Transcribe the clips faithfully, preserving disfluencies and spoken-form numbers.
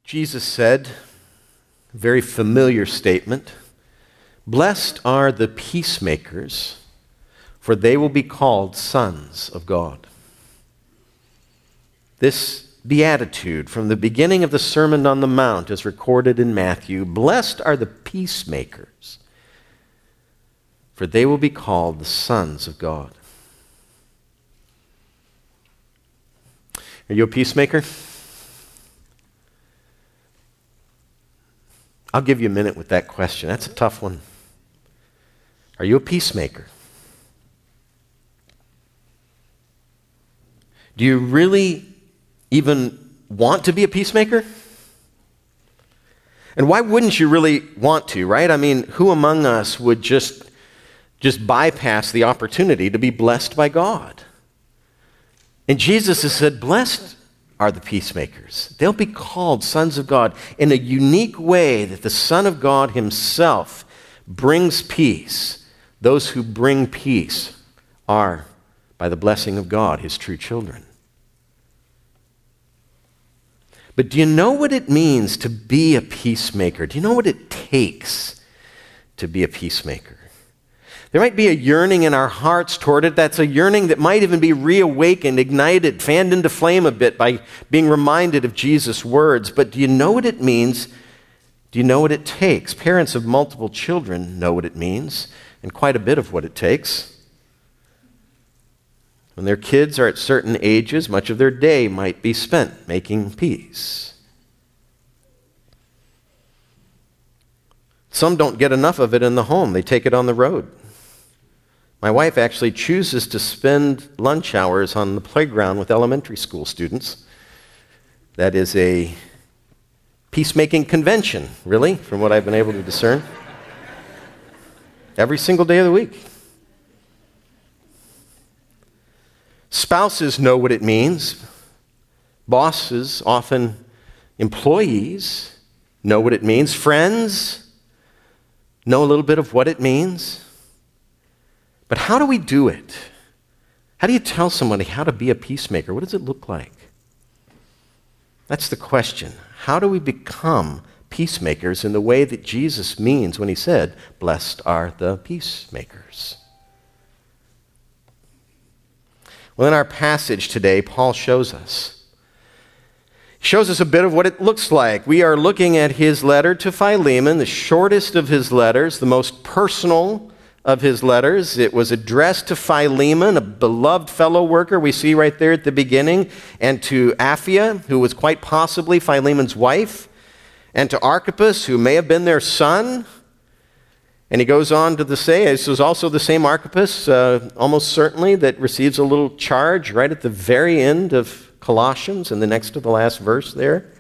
Jesus said, a very familiar statement, "Blessed are the peacemakers, for they will be called sons of God." This beatitude from the beginning of the Sermon on the Mount is recorded in Matthew. Blessed are the peacemakers, for they will be called the sons of God. Are you a peacemaker? I'll give you a minute with that question. That's a tough one. Are you a peacemaker? Do you really even want to be a peacemaker? And why wouldn't you really want to, right? I mean, who among us would just, just bypass the opportunity to be blessed by God? And Jesus has said, blessed are the peacemakers. They'll be called sons of God in a unique way that the Son of God himself brings peace. Those who bring peace are, by the blessing of God, his true children. But do you know what it means to be a peacemaker? Do you know what it takes to be a peacemaker? There might be a yearning in our hearts toward it. That's a yearning that might even be reawakened, ignited, fanned into flame a bit by being reminded of Jesus' words. But do you know what it means? Do you know what it takes? Parents of multiple children know what it means, and quite a bit of what it takes. When their kids are at certain ages, much of their day might be spent making peace. Some don't get enough of it in the home. They take it on the road. My wife actually chooses to spend lunch hours on the playground with elementary school students. That is a peacemaking convention, really, from what I've been able to discern. Every single day of the week. Spouses know what it means. Bosses, often employees, know what it means. Friends know a little bit of what it means. But how do we do it? How do you tell somebody how to be a peacemaker? What does it look like? That's the question. How do we become peacemakers in the way that Jesus means when he said, blessed are the peacemakers? Well, in our passage today, Paul shows us. He shows us a bit of what it looks like. We are looking at his letter to Philemon, the shortest of his letters, the most personal of his letters. It was addressed to Philemon, a beloved fellow worker we see right there at the beginning, and to Apphia, who was quite possibly Philemon's wife, and to Archippus, who may have been their son. And he goes on to say, this was also the same Archippus, uh, almost certainly, that receives a little charge right at the very end of Colossians, in the next to the last verse there.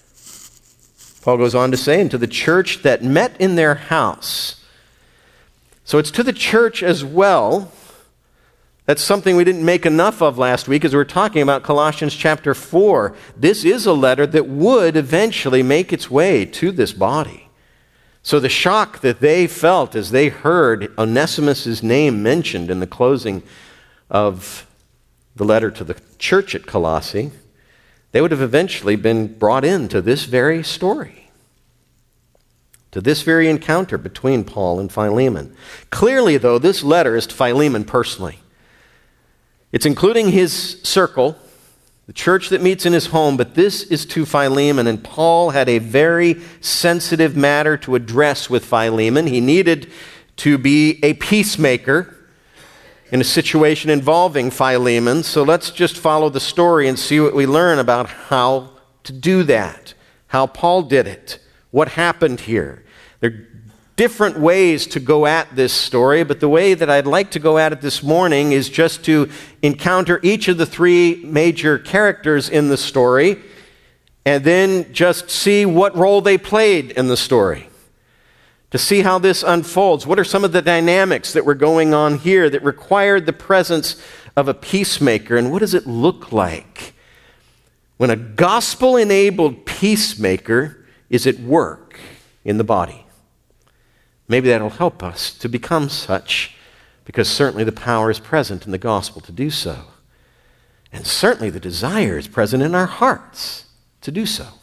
Paul goes on to say, and to the church that met in their house. So it's to the church as well. That's something we didn't make enough of last week as we were talking about Colossians chapter four. This is a letter that would eventually make its way to this body. So the shock that they felt as they heard Onesimus' name mentioned in the closing of the letter to the church at Colossae, they would have eventually been brought into this very story, to this very encounter between Paul and Philemon. Clearly, though, this letter is to Philemon personally. It's including his circle, the church that meets in his home, but this is to Philemon, and Paul had a very sensitive matter to address with Philemon. He needed to be a peacemaker in a situation involving Philemon, so let's just follow the story and see what we learn about how to do that, how Paul did it, what happened here. There are different ways to go at this story, but the way that I'd like to go at it this morning is just to encounter each of the three major characters in the story and then just see what role they played in the story, to see how this unfolds. What are some of the dynamics that were going on here that required the presence of a peacemaker, and what does it look like when a gospel-enabled peacemaker is at work in the body? Maybe that'll help us to become such, because certainly the power is present in the gospel to do so. And certainly the desire is present in our hearts to do so.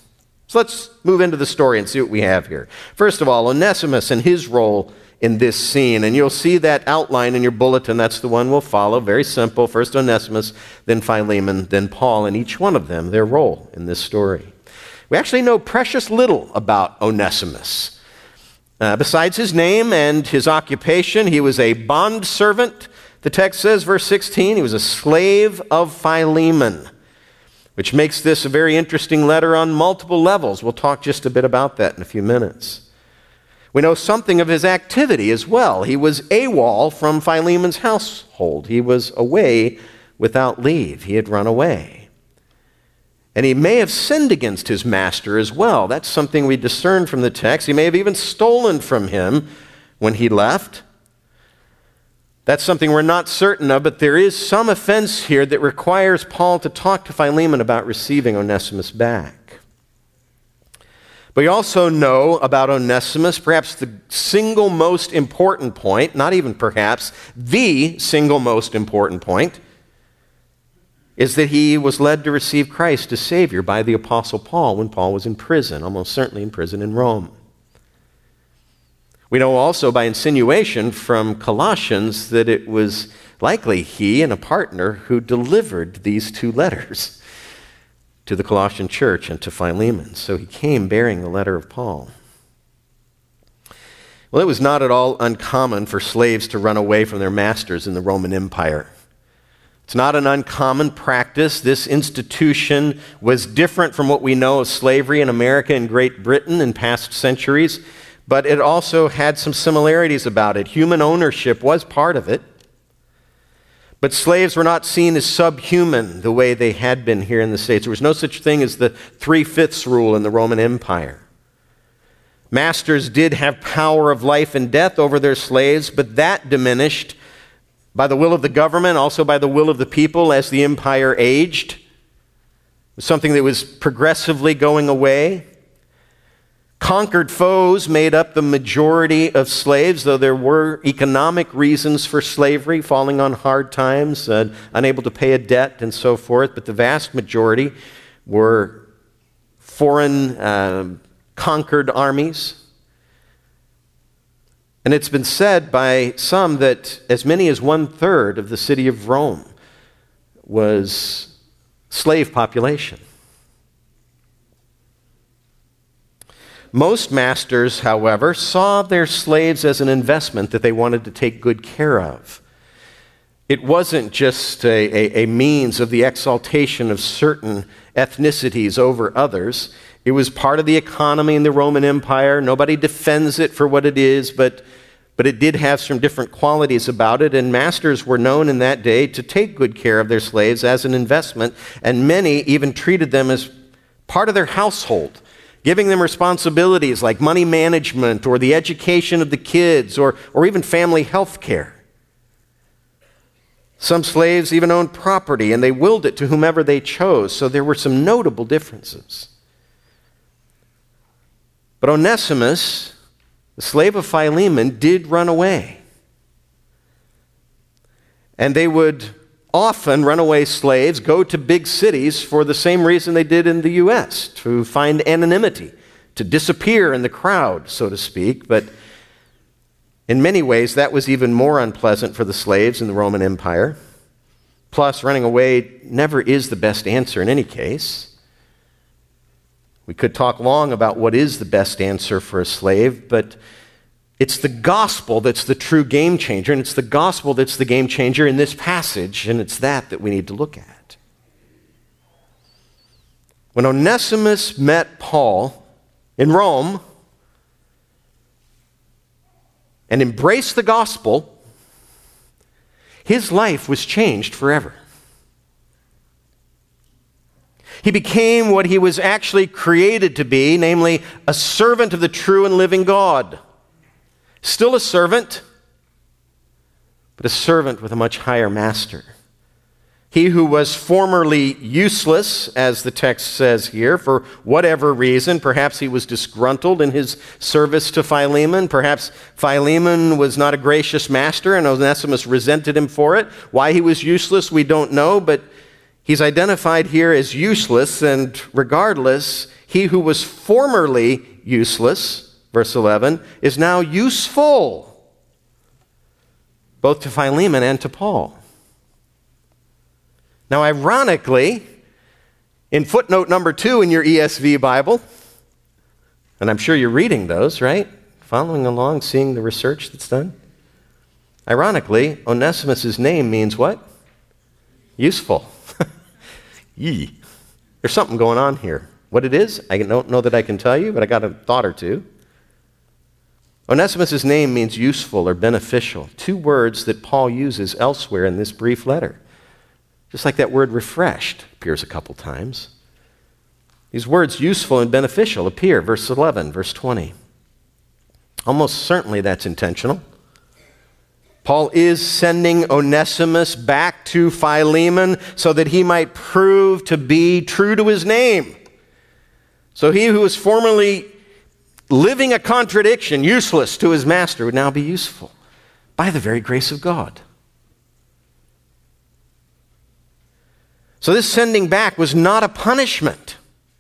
So let's move into the story and see what we have here. First of all, Onesimus and his role in this scene. And you'll see that outline in your bulletin. That's the one we'll follow. Very simple. First Onesimus, then Philemon, then Paul, and each one of them, their role in this story. We actually know precious little about Onesimus. Uh, besides his name and his occupation, he was a bondservant. The text says, verse sixteen, he was a slave of Philemon, which makes this a very interesting letter on multiple levels. We'll talk just a bit about that in a few minutes. We know something of his activity as well. He was AWOL from Philemon's household. He was away without leave. He had run away. And he may have sinned against his master as well. That's something we discern from the text. He may have even stolen from him when he left. That's something we're not certain of, but there is some offense here that requires Paul to talk to Philemon about receiving Onesimus back. But we also know about Onesimus, perhaps the single most important point, not even perhaps, the single most important point, is that he was led to receive Christ as Savior by the Apostle Paul when Paul was in prison, almost certainly in prison in Rome. We know also by insinuation from Colossians that it was likely he and a partner who delivered these two letters to the Colossian church and to Philemon. So he came bearing the letter of Paul. Well, it was not at all uncommon for slaves to run away from their masters in the Roman Empire. It's not an uncommon practice. This institution was different from what we know of slavery in America and Great Britain in past centuries. But it also had some similarities about it. Human ownership was part of it. But slaves were not seen as subhuman the way they had been here in the States. There was no such thing as the three-fifths rule in the Roman Empire. Masters did have power of life and death over their slaves, but that diminished by the will of the government, also by the will of the people as the empire aged. It was something that was progressively going away. Conquered foes made up the majority of slaves, though there were economic reasons for slavery, falling on hard times, uh, unable to pay a debt, and so forth. But the vast majority were foreign uh, conquered armies. And it's been said by some that as many as one-third of the city of Rome was slave population. Most masters, however, saw their slaves as an investment that they wanted to take good care of. It wasn't just a, a, a means of the exaltation of certain ethnicities over others. It was part of the economy in the Roman Empire. Nobody defends it for what it is, but, but it did have some different qualities about it, and masters were known in that day to take good care of their slaves as an investment, and many even treated them as part of their household, giving them responsibilities like money management or the education of the kids or, or even family health care. Some slaves even owned property, and they willed it to whomever they chose, so there were some notable differences. But Onesimus, the slave of Philemon, did run away. And they would often runaway slaves go to big cities for the same reason they did in the U S, to find anonymity, to disappear in the crowd, so to speak. But in many ways, that was even more unpleasant for the slaves in the Roman Empire. Plus, running away never is the best answer in any case. We could talk long about what is the best answer for a slave, but it's the gospel that's the true game changer, and it's the gospel that's the game changer in this passage, and it's that that we need to look at. When Onesimus met Paul in Rome and embraced the gospel, his life was changed forever. He became what he was actually created to be, namely a servant of the true and living God. Still a servant, but a servant with a much higher master. He who was formerly useless, as the text says here, for whatever reason, perhaps he was disgruntled in his service to Philemon, perhaps Philemon was not a gracious master and Onesimus resented him for it. Why he was useless, we don't know, but He's identified here as useless, and regardless, he who was formerly useless, verse eleven, is now useful, both to Philemon and to Paul. Now, ironically, in footnote number two in your E S V Bible, and I'm sure you're reading those, right? Following along, seeing the research that's done. Ironically, Onesimus' name means what? Useful. Yee. There's something going on here. What it is, I don't know that I can tell you, but I got a thought or two. Onesimus' name means useful or beneficial, two words that Paul uses elsewhere in this brief letter. Just like that word refreshed appears a couple times. These words, useful and beneficial, appear, verse eleven, verse twenty. Almost certainly that's intentional. Paul is sending Onesimus back to Philemon so that he might prove to be true to his name. So he who was formerly living a contradiction, useless to his master, would now be useful by the very grace of God. So this sending back was not a punishment.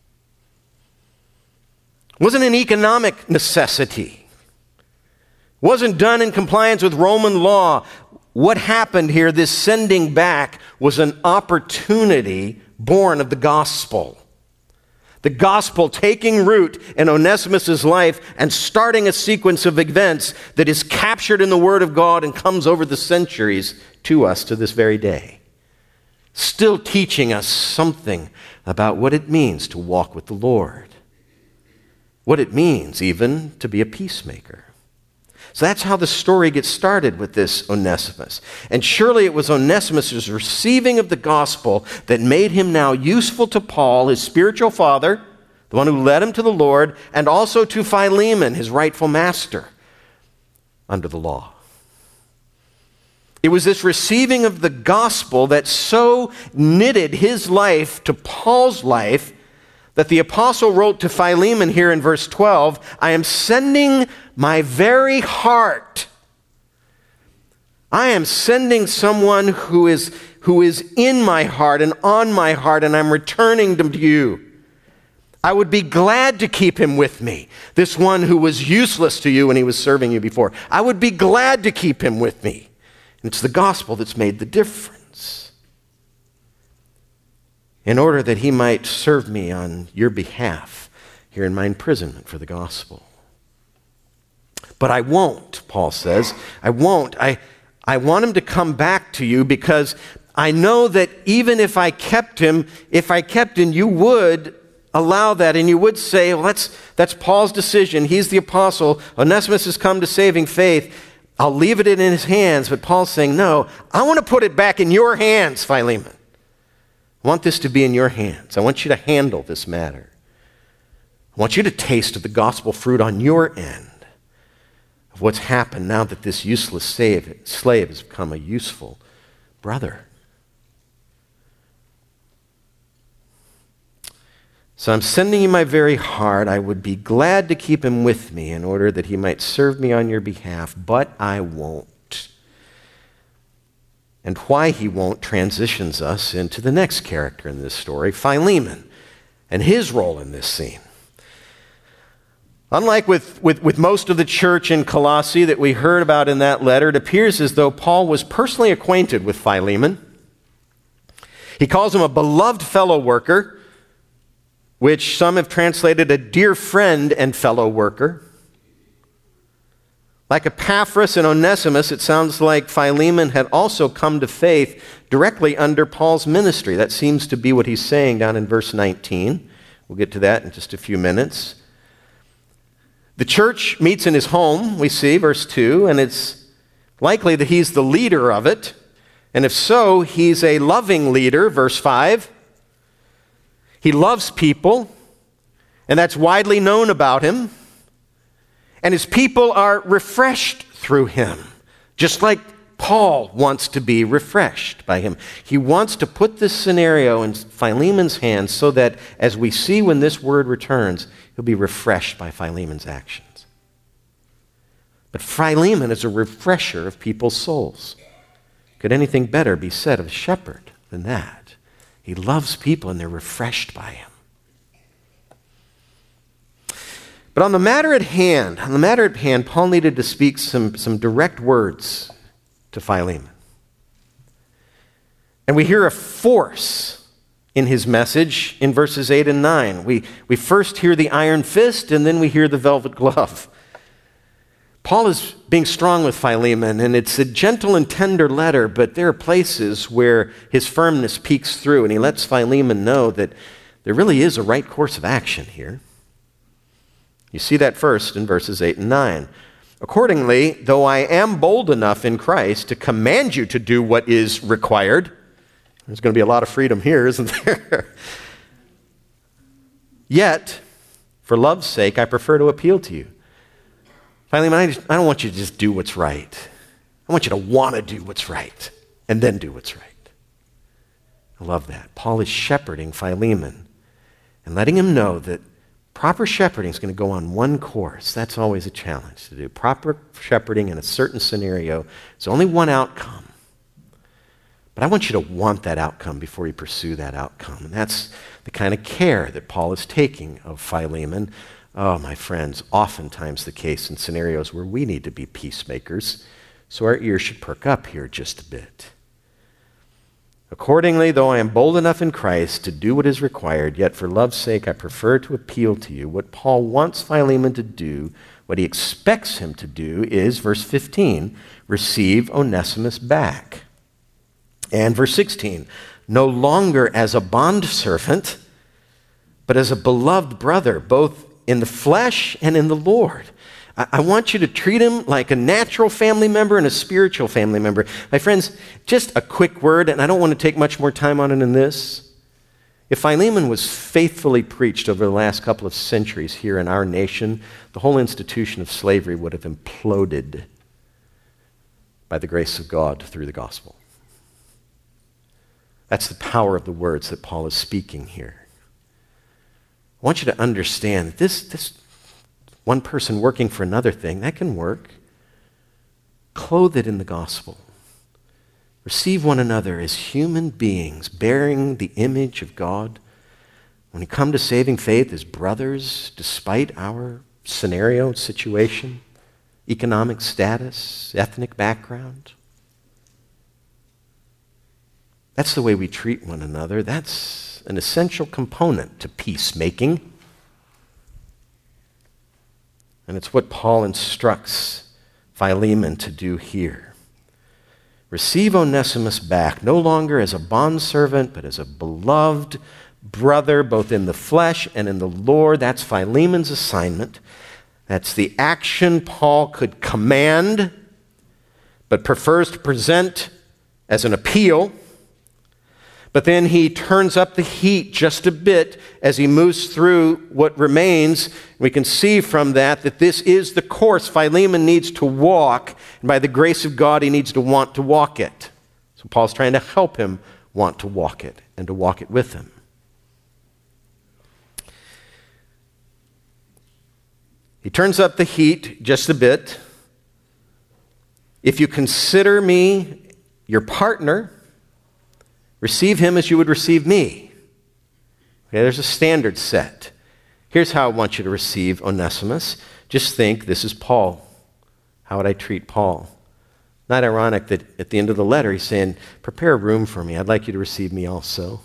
It wasn't an economic necessity. It wasn't done in compliance with Roman law. What happened here, this sending back, was an opportunity born of the gospel. The gospel taking root in Onesimus' life and starting a sequence of events that is captured in the Word of God and comes over the centuries to us to this very day. Still teaching us something about what it means to walk with the Lord. What it means even to be a peacemaker. So that's how the story gets started with this Onesimus. And surely it was Onesimus' receiving of the gospel that made him now useful to Paul, his spiritual father, the one who led him to the Lord, and also to Philemon, his rightful master under the law. It was this receiving of the gospel that so knitted his life to Paul's life that the apostle wrote to Philemon here in verse twelve, I am sending my very heart. I am sending someone who is, who is in my heart and on my heart, and I'm returning them to you. I would be glad to keep him with me, this one who was useless to you when he was serving you before. I would be glad to keep him with me. And it's the gospel that's made the difference. In order that he might serve me on your behalf here in my imprisonment for the gospel. But I won't, Paul says. I won't. I, I want him to come back to you because I know that even if I kept him, if I kept him, you would allow that and you would say, well, that's, that's Paul's decision. He's the apostle. Onesimus has come to saving faith. I'll leave it in his hands. But Paul's saying, no, I want to put it back in your hands, Philemon. I want this to be in your hands. I want you to handle this matter. I want you to taste of the gospel fruit on your end of what's happened now that this useless slave, slave has become a useful brother. So I'm sending you my very heart. I would be glad to keep him with me in order that he might serve me on your behalf, but I won't. And why he won't transitions us into the next character in this story, Philemon, and his role in this scene. Unlike with, with, with most of the church in Colossae that we heard about in that letter, it appears as though Paul was personally acquainted with Philemon. He calls him a beloved fellow worker, which some have translated a dear friend and fellow worker. Like Epaphras and Onesimus, it sounds like Philemon had also come to faith directly under Paul's ministry. That seems to be what he's saying down in verse nineteen. We'll get to that in just a few minutes. The church meets in his home, we see, verse two, and it's likely that he's the leader of it. And if so, he's a loving leader, verse five. He loves people, and that's widely known about him. And his people are refreshed through him, just like Paul wants to be refreshed by him. He wants to put this scenario in Philemon's hands so that, as we see when this word returns, he'll be refreshed by Philemon's actions. But Philemon is a refresher of people's souls. Could anything better be said of a shepherd than that? He loves people and they're refreshed by him. But on the matter at hand, on the matter at hand, Paul needed to speak some, some direct words to Philemon. And we hear a force in his message in verses eight and nine. We, we first hear the iron fist, and then we hear the velvet glove. Paul is being strong with Philemon, and it's a gentle and tender letter, but there are places where his firmness peeks through, and he lets Philemon know that there really is a right course of action here. You see that first in verses eight and nine. Accordingly, though I am bold enough in Christ to command you to do what is required, there's going to be a lot of freedom here, isn't there? Yet, for love's sake, I prefer to appeal to you. Philemon, I, just, I don't want you to just do what's right. I want you to want to do what's right and then do what's right. I love that. Paul is shepherding Philemon and letting him know that proper shepherding is going to go on one course. That's always a challenge to do. Proper shepherding in a certain scenario is only one outcome. But I want you to want that outcome before you pursue that outcome. And that's the kind of care that Paul is taking of Philemon. Oh, my friends, oftentimes the case in scenarios where we need to be peacemakers, so our ears should perk up here just a bit. Accordingly, though I am bold enough in Christ to do what is required, yet for love's sake I prefer to appeal to you. What Paul wants Philemon to do, what he expects him to do is, verse fifteen, receive Onesimus back. And verse sixteen, no longer as a bondservant, but as a beloved brother, both in the flesh and in the Lord. I, I want you to treat him like a natural family member and a spiritual family member. My friends, just a quick word, and I don't want to take much more time on it in this. If Philemon was faithfully preached over the last couple of centuries here in our nation, the whole institution of slavery would have imploded by the grace of God through the gospel. That's the power of the words that Paul is speaking here. I want you to understand that this, this one person working for another thing, that can work. Clothe it in the gospel. Receive one another as human beings bearing the image of God. When you come to saving faith as brothers, despite our scenario, situation, economic status, ethnic background. That's the way we treat one another. That's an essential component to peacemaking. And it's what Paul instructs Philemon to do here. Receive Onesimus back, no longer as a bondservant, but as a beloved brother, both in the flesh and in the Lord. That's Philemon's assignment. That's the action Paul could command, but prefers to present as an appeal. But then he turns up the heat just a bit as he moves through what remains. We can see from that that this is the course Philemon needs to walk, and by the grace of God, he needs to want to walk it. So Paul's trying to help him want to walk it and to walk it with him. He turns up the heat just a bit. If you consider me your partner, receive him as you would receive me. Okay, there's a standard set. Here's how I want you to receive Onesimus. Just think, this is Paul. How would I treat Paul? Not ironic that at the end of the letter he's saying, prepare a room for me. I'd like you to receive me also.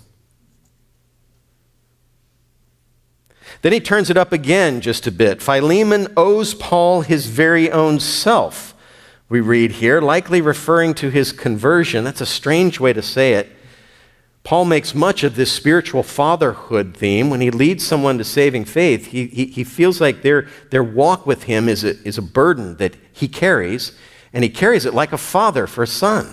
Then he turns it up again just a bit. Philemon owes Paul his very own self, we read here, likely referring to his conversion. That's a strange way to say it. Paul makes much of this spiritual fatherhood theme. When he leads someone to saving faith, he, he, he feels like their, their walk with him is a, is a burden that he carries, and he carries it like a father for a son.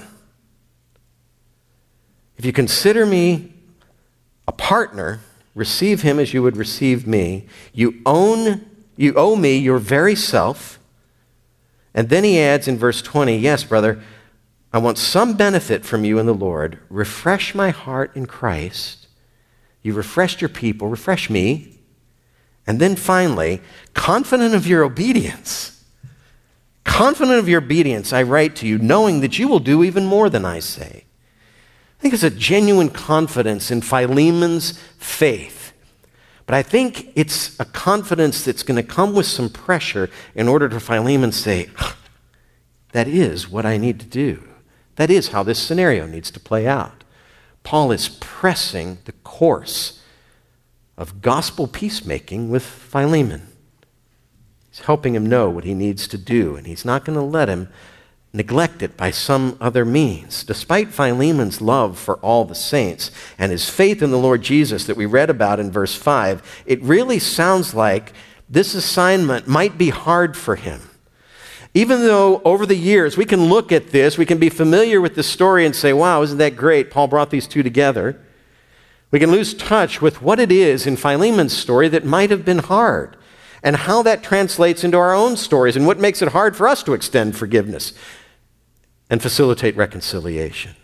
If you consider me a partner, receive him as you would receive me. You own, you owe me your very self. And then he adds in verse twenty, yes, brother, I want some benefit from you in the Lord. Refresh my heart in Christ. You refreshed your people, refresh me. And then finally, confident of your obedience, confident of your obedience, I write to you, knowing that you will do even more than I say. I think it's a genuine confidence in Philemon's faith. But I think it's a confidence that's going to come with some pressure in order for Philemon to say, that is what I need to do. That is how this scenario needs to play out. Paul is pressing the course of gospel peacemaking with Philemon. He's helping him know what he needs to do, and he's not going to let him neglect it by some other means. Despite Philemon's love for all the saints and his faith in the Lord Jesus that we read about in verse five, it really sounds like this assignment might be hard for him. Even though over the years we can look at this, we can be familiar with the story and say, wow, isn't that great? Paul brought these two together. We can lose touch with what it is in Philemon's story that might have been hard and how that translates into our own stories and what makes it hard for us to extend forgiveness and facilitate reconciliation.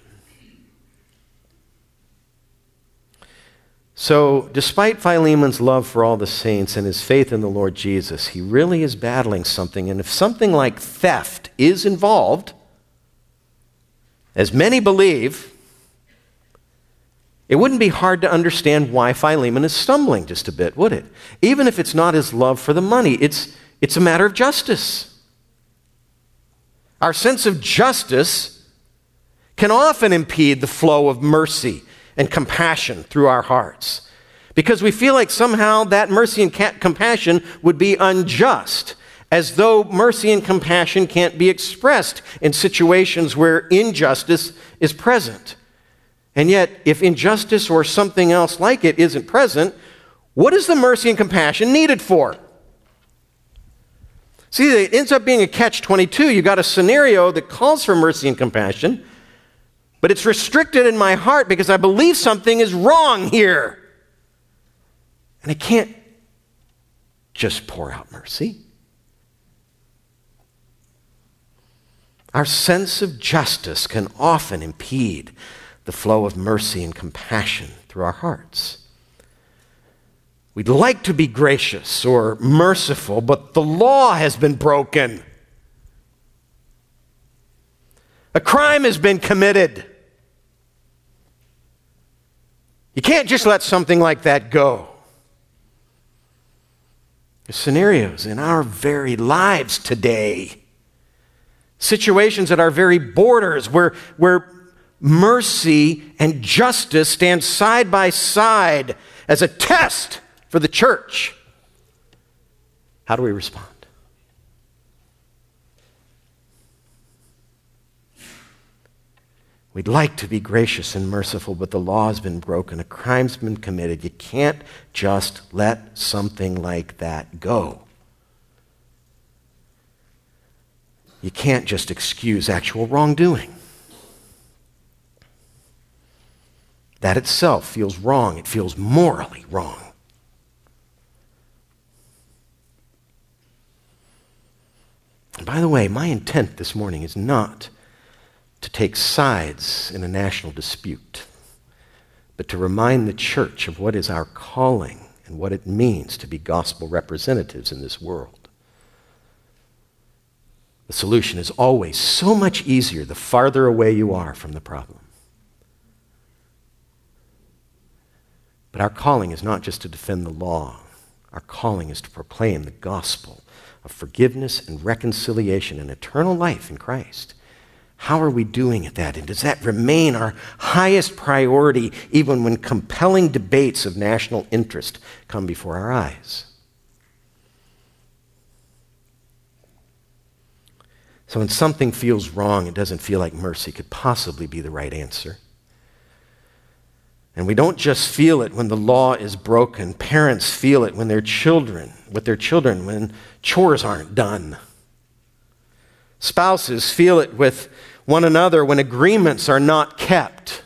So, despite Philemon's love for all the saints and his faith in the Lord Jesus, he really is battling something. And if something like theft is involved, as many believe, it wouldn't be hard to understand why Philemon is stumbling just a bit, would it? Even if it's not his love for the money, it's, it's a matter of justice. Our sense of justice can often impede the flow of mercy and compassion through our hearts because we feel like somehow that mercy and ca- compassion would be unjust, as though mercy and compassion can't be expressed in situations where injustice is present. And yet, if injustice or something else like it isn't present, what is the mercy and compassion needed for? See, it ends up being a catch twenty-two. You've got a scenario that calls for mercy and compassion, but it's restricted in my heart because I believe something is wrong here. And I can't just pour out mercy. Our sense of justice can often impede the flow of mercy and compassion through our hearts. We'd like to be gracious or merciful, but the law has been broken. A crime has been committed. You can't just let something like that go. There's scenarios in our very lives today, situations at our very borders where, where mercy and justice stand side by side as a test for the church. How do we respond? We'd like to be gracious and merciful, but the law has been broken. A crime's been committed. You can't just let something like that go. You can't just excuse actual wrongdoing. That itself feels wrong. It feels morally wrong. And by the way, my intent this morning is not to take sides in a national dispute, but to remind the church of what is our calling and what it means to be gospel representatives in this world. The solution is always so much easier the farther away you are from the problem. But our calling is not just to defend the law. Our calling is to proclaim the gospel of forgiveness and reconciliation and eternal life in Christ. How are we doing at that? And does that remain our highest priority even when compelling debates of national interest come before our eyes? So when something feels wrong, it doesn't feel like mercy could possibly be the right answer. And we don't just feel it when the law is broken. Parents feel it when their children, with their children, when chores aren't done. Spouses feel it with one another when agreements are not kept.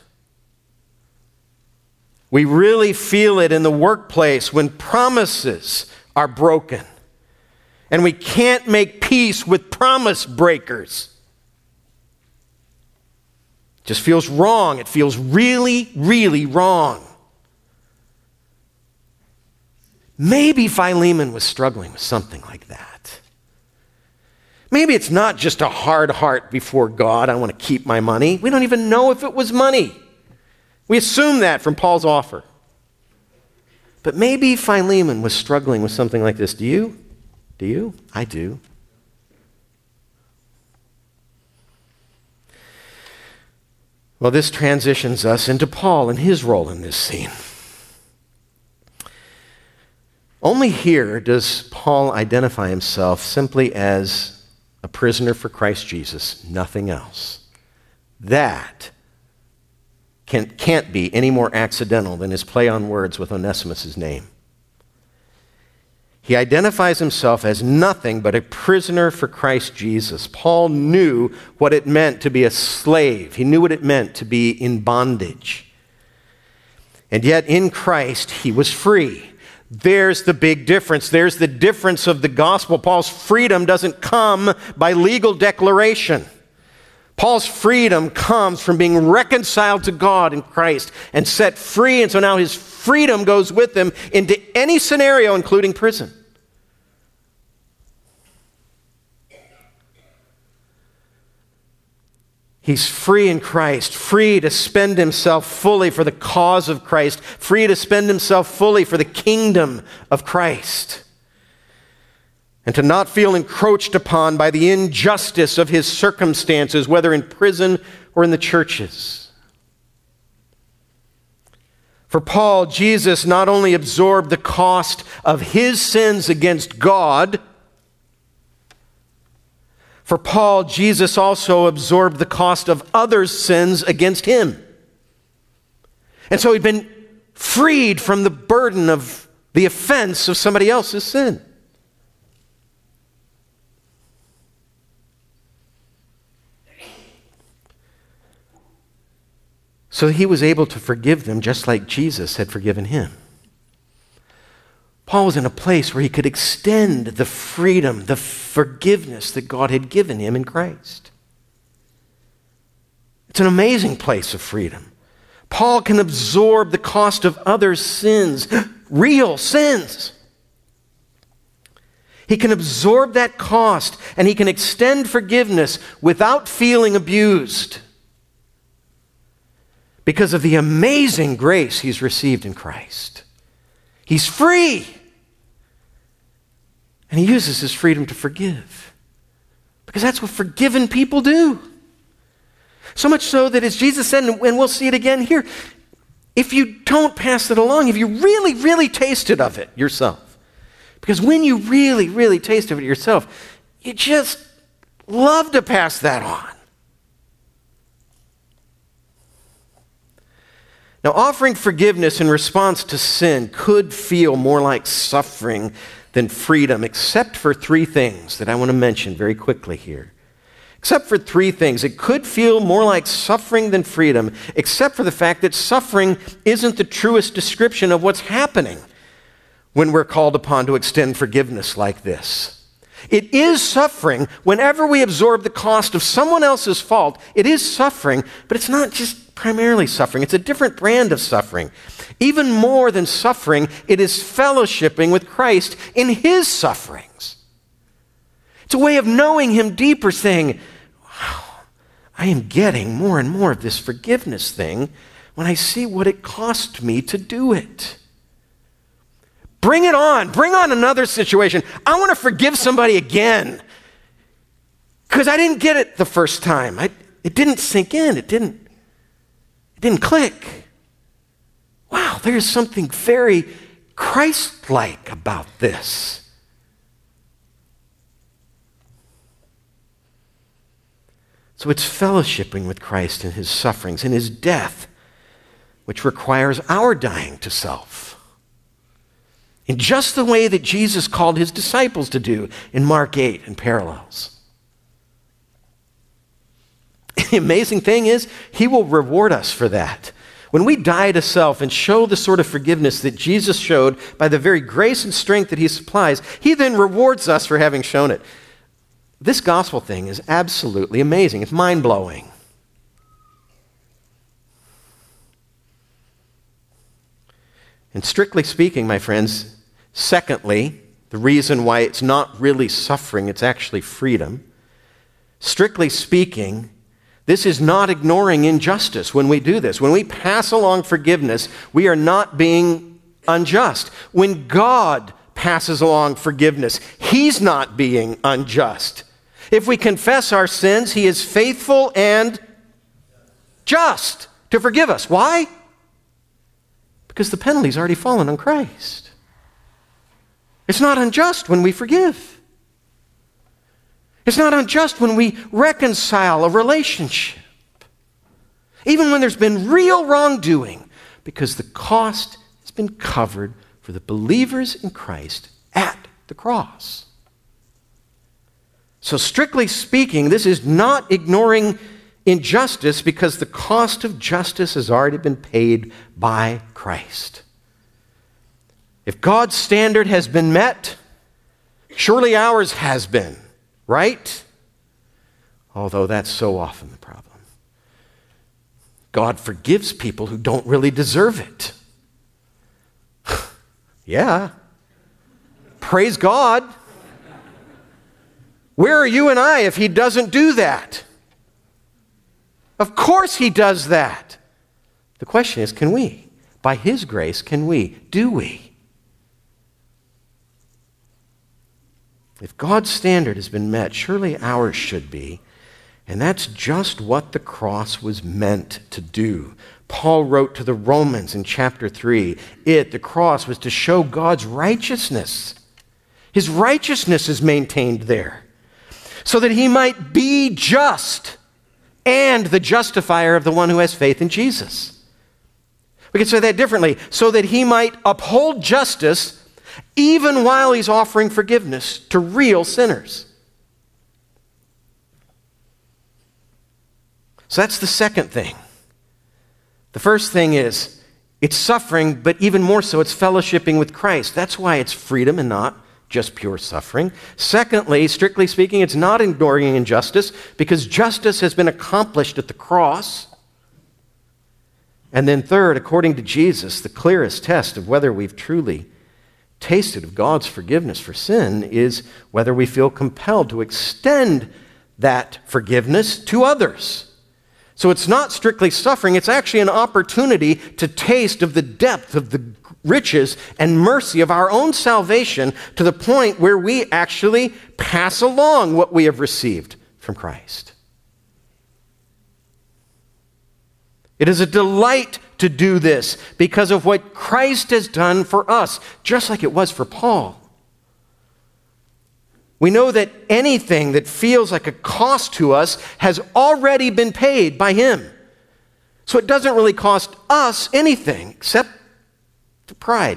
We really feel it in the workplace when promises are broken. And we can't make peace with promise breakers. It just feels wrong. It feels really, really wrong. Maybe Philemon was struggling with something like that. Maybe it's not just a hard heart before God. I want to keep my money. We don't even know if it was money. We assume that from Paul's offer. But maybe Philemon was struggling with something like this. Do you? Do you? I do. Well, this transitions us into Paul and his role in this scene. Only here does Paul identify himself simply as a prisoner for Christ Jesus, nothing else. That can, can't be any more accidental than his play on words with Onesimus' name. He identifies himself as nothing but a prisoner for Christ Jesus. Paul knew what it meant to be a slave. He knew what it meant to be in bondage. And yet in Christ, he was free. There's the big difference. There's the difference of the gospel. Paul's freedom doesn't come by legal declaration. Paul's freedom comes from being reconciled to God in Christ and set free, and so now his freedom goes with him into any scenario, including prison. He's free in Christ, free to spend himself fully for the cause of Christ, free to spend himself fully for the kingdom of Christ, and to not feel encroached upon by the injustice of his circumstances, whether in prison or in the churches. For Paul, Jesus not only absorbed the cost of his sins against God, for Paul, Jesus also absorbed the cost of others' sins against him. And so he'd been freed from the burden of the offense of somebody else's sin. So he was able to forgive them just like Jesus had forgiven him. Paul was in a place where he could extend the freedom, the forgiveness that God had given him in Christ. It's an amazing place of freedom. Paul can absorb the cost of others' sins, real sins. He can absorb that cost, and he can extend forgiveness without feeling abused because of the amazing grace he's received in Christ. He's free. And he uses his freedom to forgive. Because that's what forgiven people do. So much so that as Jesus said, and we'll see it again here, if you don't pass it along, if you really, really tasted of it yourself, because when you really, really taste of it yourself, you just love to pass that on. Now, offering forgiveness in response to sin could feel more like suffering than freedom, except for three things that I want to mention very quickly here. Except for three things. It could feel more like suffering than freedom, except for the fact that suffering isn't the truest description of what's happening when we're called upon to extend forgiveness like this. It is suffering whenever we absorb the cost of someone else's fault. It is suffering, but it's not just primarily suffering. It's a different brand of suffering. Even more than suffering, it is fellowshipping with Christ in his sufferings. It's a way of knowing him deeper, saying, wow, I am getting more and more of this forgiveness thing when I see what it cost me to do it. Bring it on. Bring on another situation. I want to forgive somebody again because I didn't get it the first time. I, it didn't sink in. It didn't, it didn't click. Wow, there's something very Christ-like about this. So it's fellowshipping with Christ in his sufferings, in his death, which requires our dying to self. In just the way that Jesus called his disciples to do in Mark eight and parallels. The amazing thing is, he will reward us for that. When we die to self and show the sort of forgiveness that Jesus showed by the very grace and strength that he supplies, he then rewards us for having shown it. This gospel thing is absolutely amazing. It's mind-blowing. And strictly speaking, my friends, secondly, the reason why it's not really suffering, it's actually freedom. Strictly speaking, This is not ignoring injustice when we do this. When we pass along forgiveness, we are not being unjust. When God passes along forgiveness, He's not being unjust. If we confess our sins, He is faithful and just to forgive us. Why? Because the penalty's already fallen on Christ. It's not unjust when we forgive. It's not unjust when we reconcile a relationship, even when there's been real wrongdoing, because the cost has been covered for the believers in Christ at the cross. So strictly speaking, this is not ignoring injustice, because the cost of justice has already been paid by Christ. If God's standard has been met, surely ours has been. Right? Although that's so often the problem. God forgives people who don't really deserve it. Yeah. Praise God. Where are you and I if He doesn't do that? Of course He does that. The question is, can we? By His grace, can we? Do we? If God's standard has been met, surely ours should be. And that's just what the cross was meant to do. Paul wrote to the Romans in chapter three, it, the cross, was to show God's righteousness. His righteousness is maintained there, so that He might be just and the justifier of the one who has faith in Jesus. We could say that differently, so that He might uphold justice even while He's offering forgiveness to real sinners. So that's the second thing. The first thing is, it's suffering, but even more so, it's fellowshipping with Christ. That's why it's freedom and not just pure suffering. Secondly, strictly speaking, it's not ignoring injustice, because justice has been accomplished at the cross. And then third, according to Jesus, the clearest test of whether we've truly tasted of God's forgiveness for sin is whether we feel compelled to extend that forgiveness to others. So it's not strictly suffering, it's actually an opportunity to taste of the depth of the riches and mercy of our own salvation, to the point where we actually pass along what we have received from Christ. It is a delight to do this because of what Christ has done for us, just like it was for Paul. We know that anything that feels like a cost to us has already been paid by Him. So it doesn't really cost us anything except the pride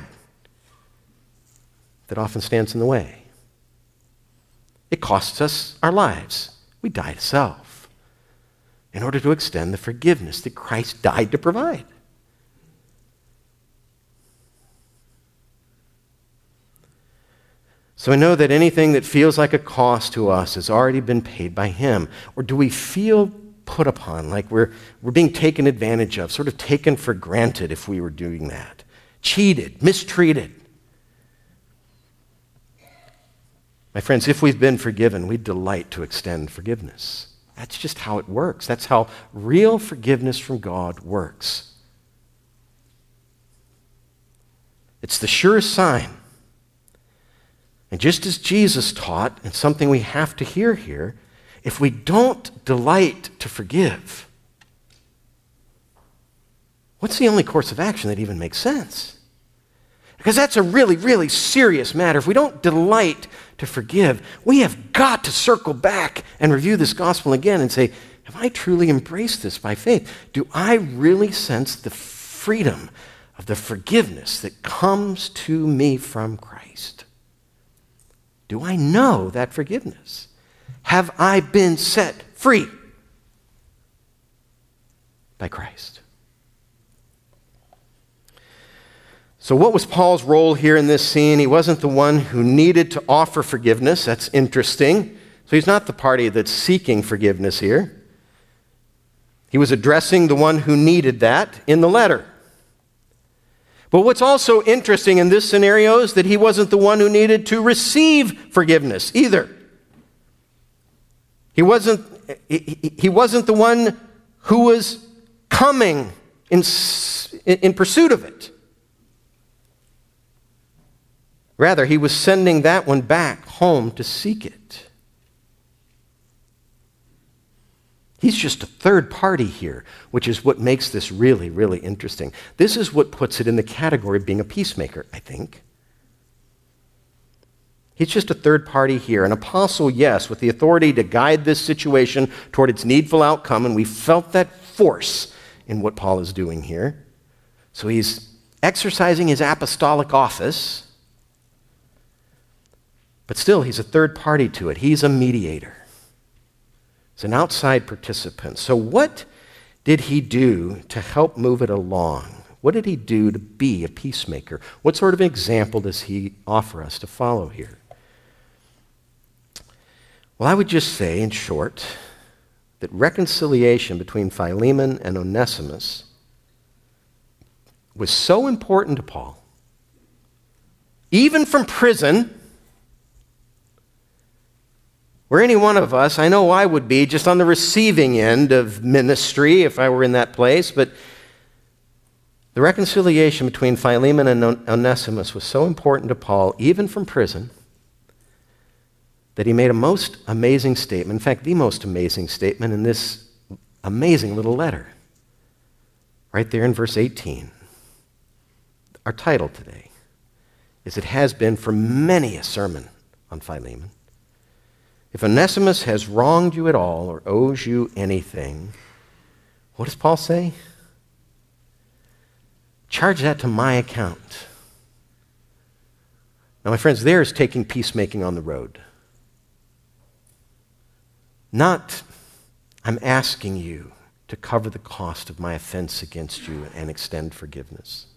that often stands in the way. It costs us our lives. We die to self in order to extend the forgiveness that Christ died to provide. So we know that anything that feels like a cost to us has already been paid by Him. Or do we feel put upon, like we're, we're being taken advantage of, sort of taken for granted if we were doing that? Cheated, mistreated. My friends, if we've been forgiven, we delight to extend forgiveness. That's just how it works. That's how real forgiveness from God works. It's the surest sign. And just as Jesus taught, and something we have to hear here, if we don't delight to forgive, what's the only course of action that even makes sense? Because that's a really, really serious matter. If we don't delight to forgive, we have got to circle back and review this gospel again and say, have I truly embraced this by faith? Do I really sense the freedom of the forgiveness that comes to me from Christ? Do I know that forgiveness? Have I been set free by Christ? So what was Paul's role here in this scene? He wasn't the one who needed to offer forgiveness. That's interesting. So he's not the party that's seeking forgiveness here. He was addressing the one who needed that in the letter. But what's also interesting in this scenario is that he wasn't the one who needed to receive forgiveness either. He wasn't he, he wasn't the one who was coming in, in pursuit of it. Rather, he was sending that one back home to seek it. He's just a third party here, which is what makes this really, really interesting. This is what puts it in the category of being a peacemaker, I think. He's just a third party here. An apostle, yes, with the authority to guide this situation toward its needful outcome, and we felt that force in what Paul is doing here. So he's exercising his apostolic office, but still he's a third party to it. He's a mediator. He's an outside participant. So what did he do to help move it along? What did he do to be a peacemaker? What sort of example does he offer us to follow here? Well, I would just say, in short, that reconciliation between Philemon and Onesimus was so important to Paul, even from prison, where any one of us, I know I would be just on the receiving end of ministry if I were in that place, but the reconciliation between Philemon and Onesimus was so important to Paul, even from prison, that he made a most amazing statement, in fact, the most amazing statement in this amazing little letter. Right there in verse eighteen. Our title today is It Has Been for Many a Sermon on Philemon. If Onesimus has wronged you at all or owes you anything, what does Paul say? Charge that to my account. Now, my friends, there is taking peacemaking on the road. Not, I'm asking you to cover the cost of my offense against you and extend forgiveness.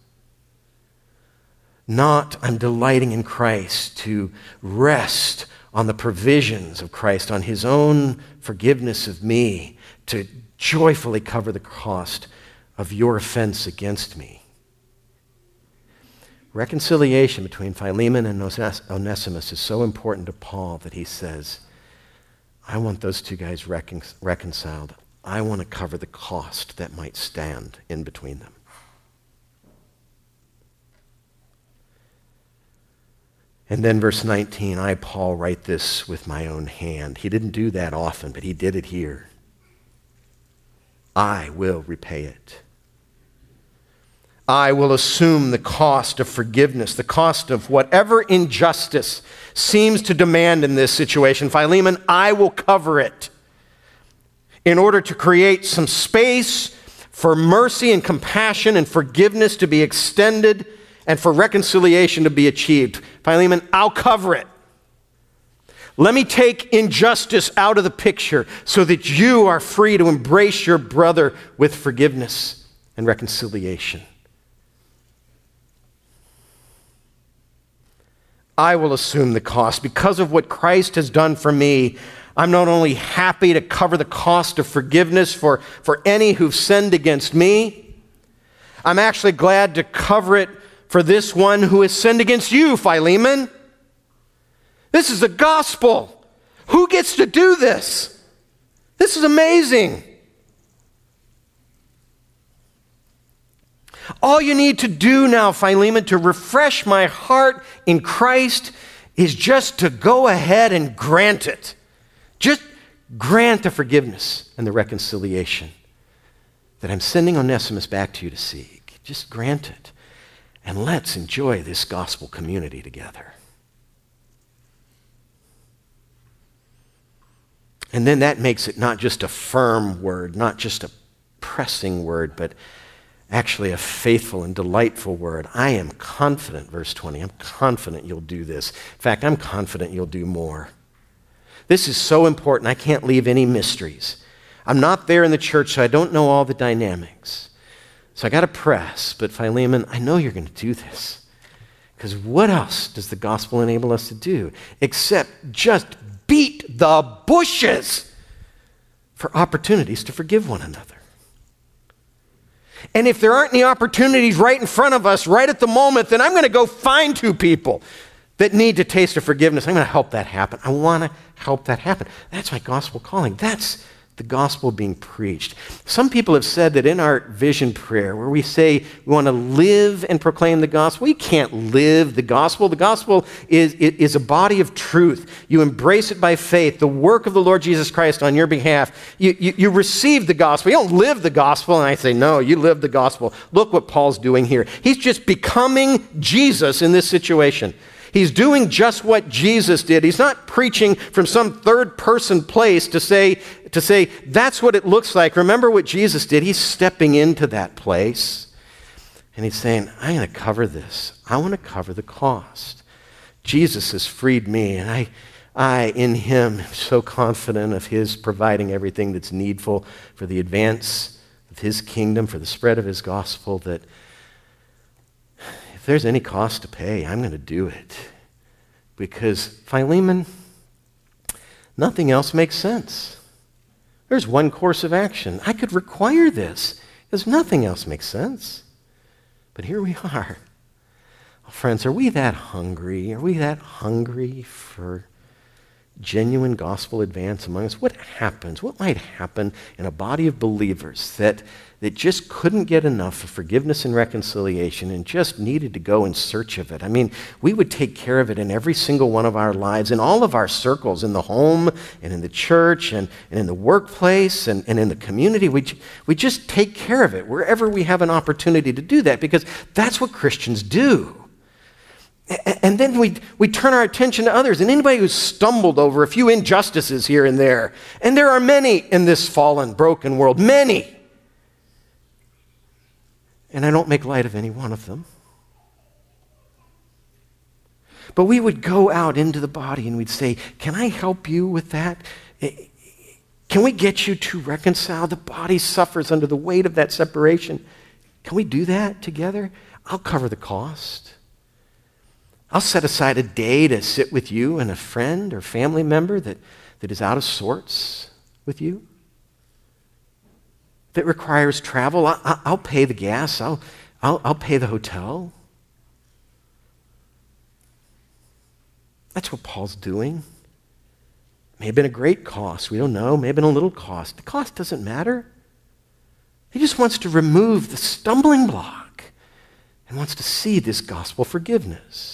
Not, I'm delighting in Christ to rest on the provisions of Christ, on his own forgiveness of me, to joyfully cover the cost of your offense against me. Reconciliation between Philemon and Onesimus is so important to Paul that he says, I want those two guys recon- reconciled. I want to cover the cost that might stand in between them. And then verse nineteen, I, Paul, write this with my own hand. He didn't do that often, but he did it here. I will repay it. I will assume the cost of forgiveness, the cost of whatever injustice seems to demand in this situation. Philemon, I will cover it in order to create some space for mercy and compassion and forgiveness to be extended and for reconciliation to be achieved. Philemon, I'll cover it. Let me take injustice out of the picture so that you are free to embrace your brother with forgiveness and reconciliation. I will assume the cost. Because of what Christ has done for me, I'm not only happy to cover the cost of forgiveness for, for any who've sinned against me, I'm actually glad to cover it for this one who has sinned against you, Philemon. This is the gospel. Who gets to do this? This is amazing. All you need to do now, Philemon, to refresh my heart in Christ is just to go ahead and grant it. Just grant the forgiveness and the reconciliation that I'm sending Onesimus back to you to seek. Just grant it. And let's enjoy this gospel community together. And then that makes it not just a firm word, not just a pressing word, but actually a faithful and delightful word. I am confident, verse twenty, I'm confident you'll do this. In fact, I'm confident you'll do more. This is so important, I can't leave any mysteries. I'm not there in the church, so I don't know all the dynamics. So I got to press, but Philemon, I know you're going to do this. Because what else does the gospel enable us to do except just beat the bushes for opportunities to forgive one another? And if there aren't any opportunities right in front of us right at the moment, then I'm going to go find two people that need to taste of forgiveness. I'm going to help that happen. I want to help that happen. That's my gospel calling. That's, the gospel being preached. Some people have said that in our vision prayer, where we say we want to live and proclaim the gospel, we can't live the gospel. The gospel is, it is a body of truth. You embrace it by faith, the work of the Lord Jesus Christ on your behalf. You, you, you receive the gospel. You don't live the gospel. And I say, no, you live the gospel. Look what Paul's doing here. He's just becoming Jesus in this situation. He's doing just what Jesus did. He's not preaching from some third-person place to say, to say, that's what it looks like. Remember what Jesus did? He's stepping into that place, and he's saying, I'm going to cover this. I want to cover the cost. Jesus has freed me, and I, I, in him, am so confident of his providing everything that's needful for the advance of his kingdom, for the spread of his gospel, that if there's any cost to pay, I'm going to do it. Because, Philemon, nothing else makes sense. There's one course of action. I could require this, because nothing else makes sense. But here we are. Oh, friends, are we that hungry? Are we that hungry for genuine gospel advance among us? What happens? What might happen in a body of believers that that just couldn't get enough of forgiveness and reconciliation and just needed to go in search of it? I mean, we would take care of it in every single one of our lives, in all of our circles, in the home and in the church and, and in the workplace and, and in the community. We, we just take care of it wherever we have an opportunity to do that, because that's what Christians do. And then we, we turn our attention to others, and anybody who's stumbled over a few injustices here and there, and there are many in this fallen, broken world, many. And I don't make light of any one of them. But we would go out into the body and we'd say, can I help you with that? Can we get you to reconcile? The body suffers under the weight of that separation. Can we do that together? I'll cover the cost. I'll set aside a day to sit with you and a friend or family member that, that is out of sorts with you, that requires travel. I, I'll pay the gas. I'll, I'll, I'll pay the hotel. That's what Paul's doing. May have been a great cost. We don't know. May have been a little cost. The cost doesn't matter. He just wants to remove the stumbling block and wants to see this gospel forgiveness.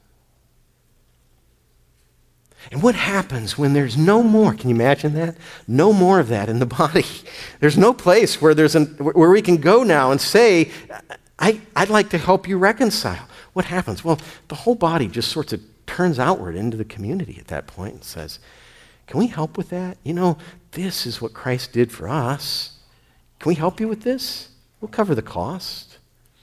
And what happens when there's no more? Can you imagine that? No more of that in the body. There's no place where there's an, where we can go now and say, I, I'd like to help you reconcile. What happens? Well, the whole body just sort of turns outward into the community at that point and says, can we help with that? You know, this is what Christ did for us. Can we help you with this? We'll cover the cost.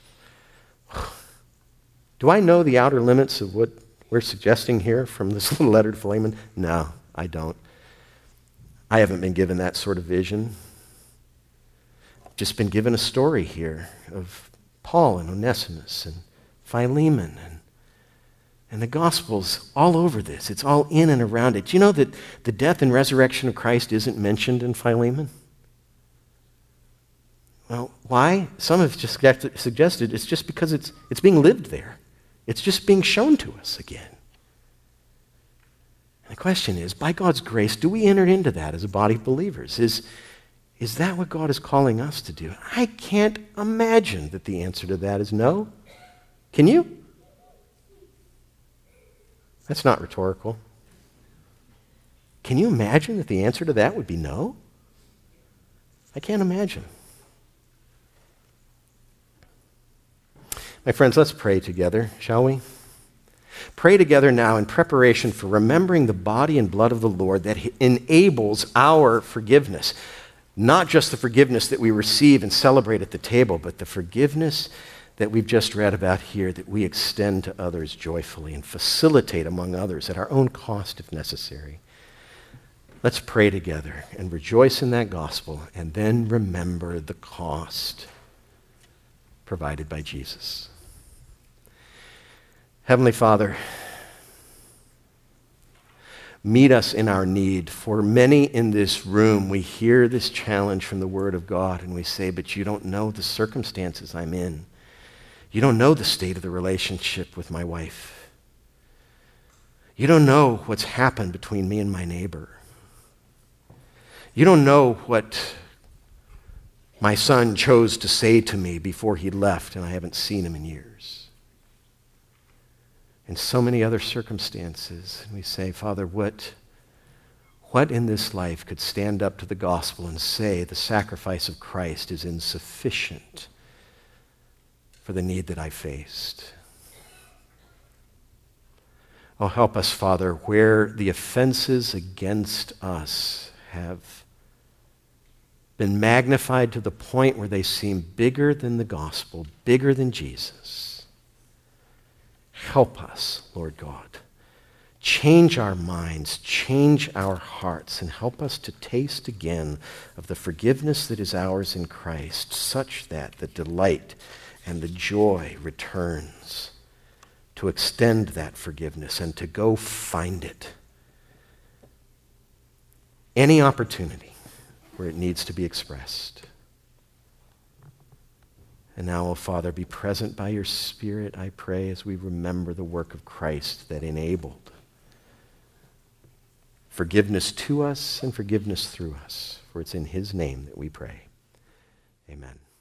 Do I know the outer limits of what we're suggesting here from this little letter to Philemon? No, I don't. I haven't been given that sort of vision. I've just been given a story here of Paul and Onesimus and Philemon and, and the Gospels all over this. It's all in and around it. Do you know that the death and resurrection of Christ isn't mentioned in Philemon? Well, why? Some have just suggested it's just because it's, it's being lived there. It's just being shown to us again. And the question is, by God's grace, do we enter into that as a body of believers? Is, is that what God is calling us to do? I can't imagine that the answer to that is no. Can you? That's not rhetorical. Can you imagine that the answer to that would be no? I can't imagine. My friends, let's pray together, shall we? Pray together now in preparation for remembering the body and blood of the Lord that enables our forgiveness. Not just the forgiveness that we receive and celebrate at the table, but the forgiveness that we've just read about here that we extend to others joyfully and facilitate among others at our own cost if necessary. Let's pray together and rejoice in that gospel and then remember the cost provided by Jesus. Heavenly Father, meet us in our need. For many in this room, we hear this challenge from the Word of God and we say, but you don't know the circumstances I'm in. You don't know the state of the relationship with my wife. You don't know what's happened between me and my neighbor. You don't know what my son chose to say to me before he left, and I haven't seen him in years. And so many other circumstances. And we say, Father, what, what in this life could stand up to the gospel and say the sacrifice of Christ is insufficient for the need that I faced? Oh, help us, Father, where the offenses against us have been magnified to the point where they seem bigger than the gospel, bigger than Jesus. Help us, Lord God. Change our minds, change our hearts, and help us to taste again of the forgiveness that is ours in Christ, such that the delight and the joy returns to extend that forgiveness and to go find it. Any opportunity where it needs to be expressed. And now, O Father, be present by your Spirit, I pray, as we remember the work of Christ that enabled forgiveness to us and forgiveness through us. For it's in his name that we pray. Amen.